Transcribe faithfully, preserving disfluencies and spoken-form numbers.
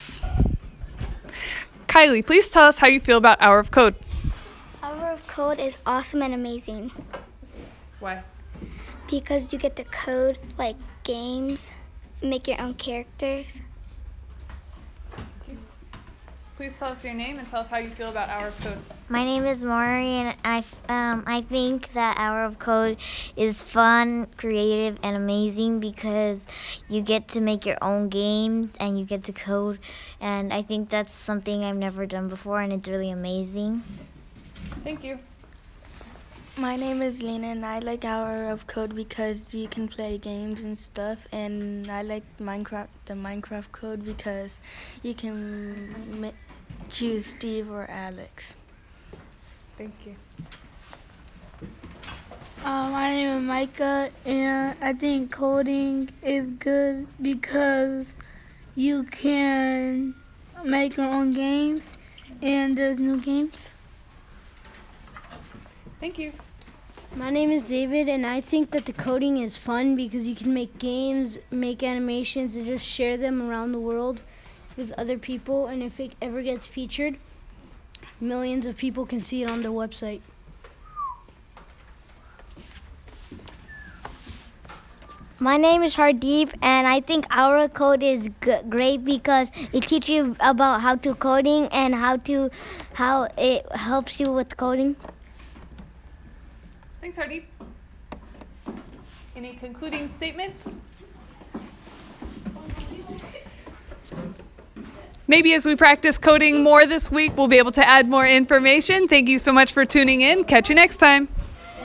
Yes. Kylie, please tell us how you feel about Hour of Code. Hour of Code is awesome and amazing. Why? Because you get to code like games, make your own characters. Please tell us your name and tell us how you feel about Hour of Code. My name is Maury, and I, um, I think that Hour of Code is fun, creative, and amazing because you get to make your own games and you get to code. And I think that's something I've never done before, and it's really amazing. Thank you. My name is Lena, and I like Hour of Code because you can play games and stuff, and I like Minecraft, the Minecraft code because you can ma- choose Steve or Alex. Thank you. Uh, my name is Micah, and I think coding is good because you can make your own games, and there's new games. Thank you. My name is David, and I think that the coding is fun because you can make games, make animations, and just share them around the world with other people. And if it ever gets featured, millions of people can see it on their website. My name is Hardeep, and I think Hour of Code is g- great because it teaches you about how to coding and how to how it helps you with coding. Thanks, Hardeep. Any concluding statements? Maybe as we practice coding more this week, we'll be able to add more information. Thank you so much for tuning in. Catch you next time.